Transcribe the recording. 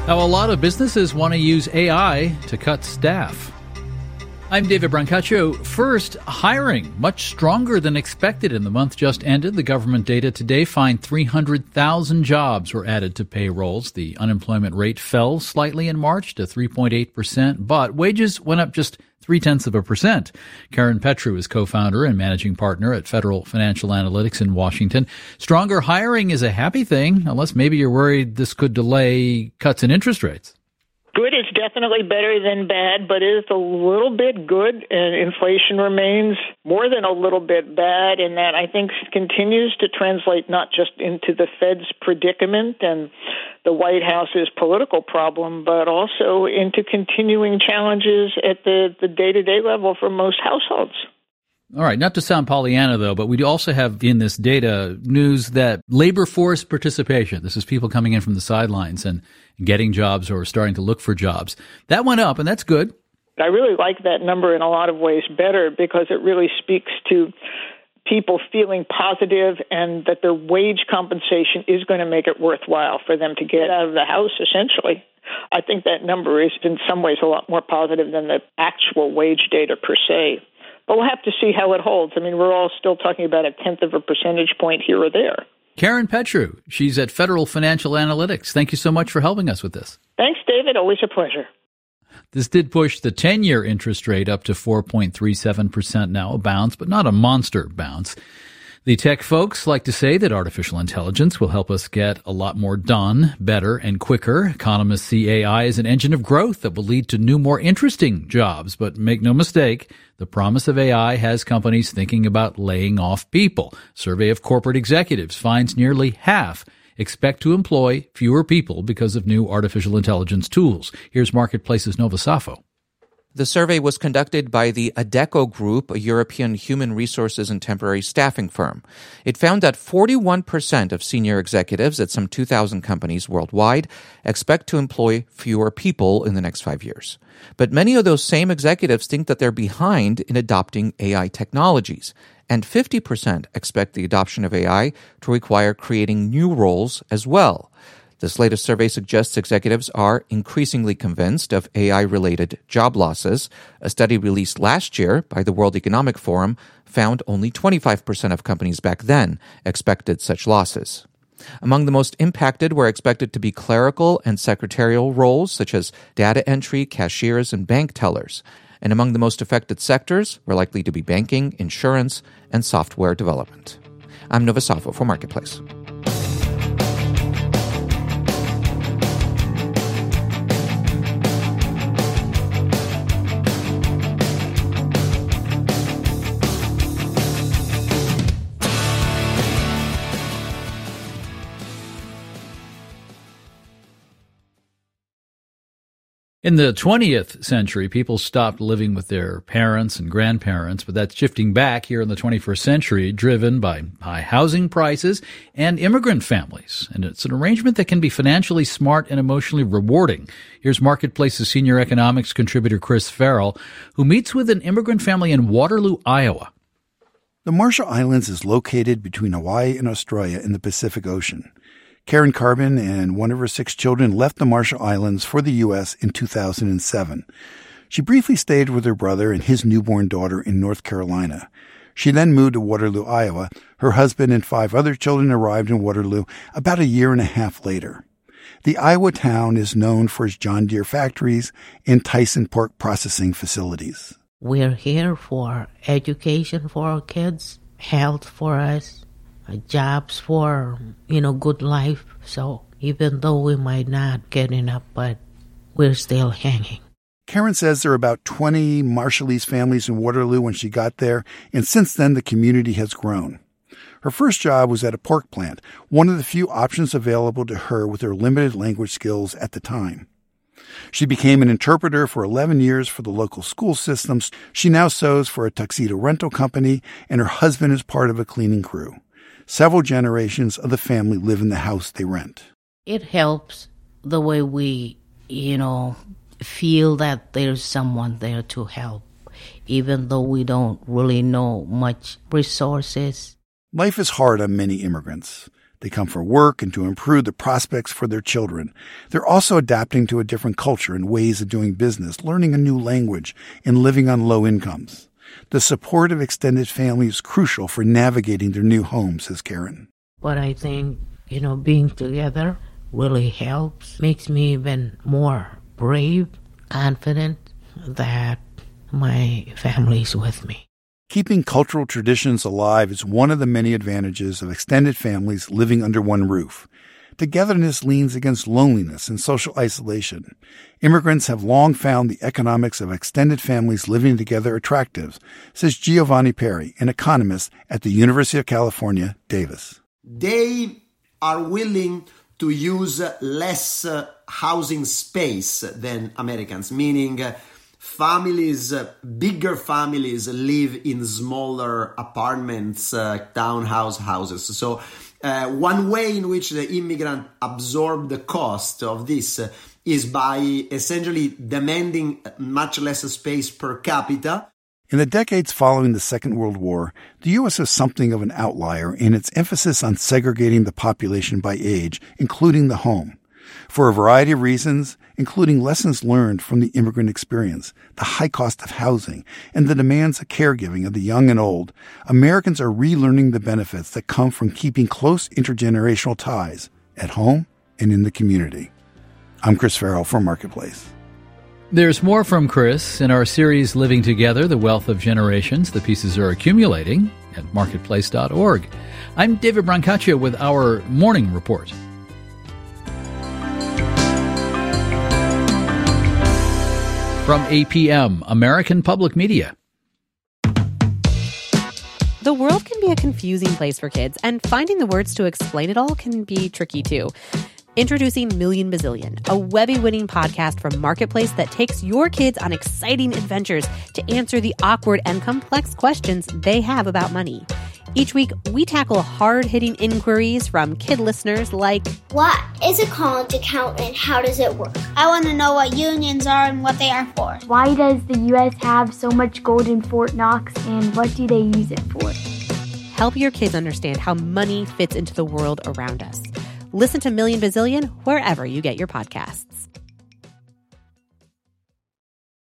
Now, a lot of businesses want to use AI to cut staff. I'm David Brancaccio. First, hiring much stronger than expected in the month just ended. The government data today find 300,000 jobs were added to payrolls. The unemployment rate fell slightly in March to 3.8%, but wages went up just 0.3%. Karen Petru is co-founder and managing partner at Federal Financial Analytics in Washington. Stronger hiring is a happy thing, unless maybe you're worried this could delay cuts in interest rates. Good is definitely better than bad, but it is a little bit good, and inflation remains more than a little bit bad, and that I think continues to translate not just into the Fed's predicament and the White House's political problem, but also into continuing challenges at the day-to-day level for most households. All right, not to sound Pollyanna, though, but we also have in this data news that labor force participation, this is people coming in from the sidelines and getting jobs or starting to look for jobs, that went up, and that's good. I really like that number in a lot of ways better because it really speaks to people feeling positive and that their wage compensation is going to make it worthwhile for them to get out of the house, essentially. I think that number is in some ways a lot more positive than the actual wage data per se. But we'll have to see how it holds. I mean, we're all still talking about 0.1 of a percentage point here or there. Karen Petru, she's at Federal Financial Analytics. Thank you so much for helping us with this. Thanks, David. Always a pleasure. This did push the 10-year interest rate up to 4.37% now, a bounce, but not a monster bounce. The tech folks like to say that artificial intelligence will help us get a lot more done, better, and quicker. Economists see AI as an engine of growth that will lead to new, more interesting jobs. But make no mistake, the promise of AI has companies thinking about laying off people. Survey of corporate executives finds nearly half expect to employ fewer people because of new artificial intelligence tools. Here's Marketplace's Nova Safo. The survey was conducted by the Adecco Group, a European human resources and temporary staffing firm. It found that 41% of senior executives at some 2,000 companies worldwide expect to employ fewer people in the next 5 years. But many of those same executives think that they're behind in adopting AI technologies. And 50% expect the adoption of AI to require creating new roles as well. This latest survey suggests executives are increasingly convinced of AI-related job losses. A study released last year by the World Economic Forum found only 25% of companies back then expected such losses. Among the most impacted were expected to be clerical and secretarial roles such as data entry, cashiers, and bank tellers. And among the most affected sectors were likely to be banking, insurance, and software development. I'm Nova Safo for Marketplace. In the 20th century, people stopped living with their parents and grandparents, but that's shifting back here in the 21st century, driven by high housing prices and immigrant families. And it's an arrangement that can be financially smart and emotionally rewarding. Here's Marketplace's senior economics contributor Chris Farrell, who meets with an immigrant family in Waterloo, Iowa. The Marshall Islands is located between Hawaii and Australia in the Pacific Ocean. Karen Carbon and one of her 6 children left the Marshall Islands for the U.S. in 2007. She briefly stayed with her brother and his newborn daughter in North Carolina. She then moved to Waterloo, Iowa. Her husband and 5 other children arrived in Waterloo about a year and a half later. The Iowa town is known for its John Deere factories and Tyson pork processing facilities. We're here for education for our kids, health for us, jobs for, good life. So even though we might not get enough, but we're still hanging. Karen says there are about 20 Marshallese families in Waterloo when she got there, and since then the community has grown. Her first job was at a pork plant, one of the few options available to her with her limited language skills at the time. She became an interpreter for 11 years for the local school systems. She now sews for a tuxedo rental company, and her husband is part of a cleaning crew. Several generations of the family live in the house they rent. It helps the way we, feel that there's someone there to help, even though we don't really know much resources. Life is hard on many immigrants. They come for work and to improve the prospects for their children. They're also adapting to a different culture and ways of doing business, learning a new language, and living on low incomes. The support of extended family is crucial for navigating their new homes, says Karen. But I think, being together really helps, makes me even more brave, confident that my family's with me. Keeping cultural traditions alive is one of the many advantages of extended families living under one roof. Togetherness leans against loneliness and social isolation. Immigrants have long found the economics of extended families living together attractive, says Giovanni Perry, an economist at the University of California, Davis. They are willing to use less housing space than Americans, meaning bigger families live in smaller apartments, townhouse houses. So one way in which the immigrant absorb the cost of this is by essentially demanding much less space per capita. In the decades following the Second World War, the U.S. is something of an outlier in its emphasis on segregating the population by age, including the home. For a variety of reasons, including lessons learned from the immigrant experience, the high cost of housing, and the demands of caregiving of the young and old, Americans are relearning the benefits that come from keeping close intergenerational ties at home and in the community. I'm Chris Farrell for Marketplace. There's more from Chris in our series Living Together, The Wealth of Generations. The pieces are accumulating at marketplace.org. I'm David Brancaccia with our morning report. From APM, American Public Media. The world can be a confusing place for kids, and finding the words to explain it all can be tricky too. Introducing Million Bazillion, a Webby-winning podcast from Marketplace that takes your kids on exciting adventures to answer the awkward and complex questions they have about money. Each week, we tackle hard-hitting inquiries from kid listeners like, what is a college account and how does it work? I want to know what unions are and what they are for. Why does the U.S. have so much gold in Fort Knox and what do they use it for? Help your kids understand how money fits into the world around us. Listen to Million Bazillion wherever you get your podcasts.